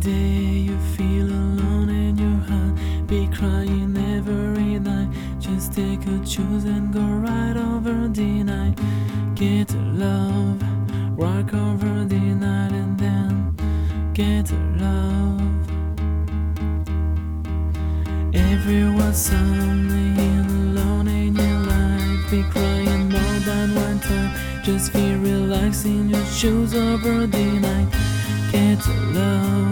day you feel alone in your heart, be crying every night. Just take a choose and go right over the night. Get a love, rock over the night, and then get a love. Everyone's suddenly alone in your life, be crying more than one time. Just feel relaxing, your shoes over the night. Get a love.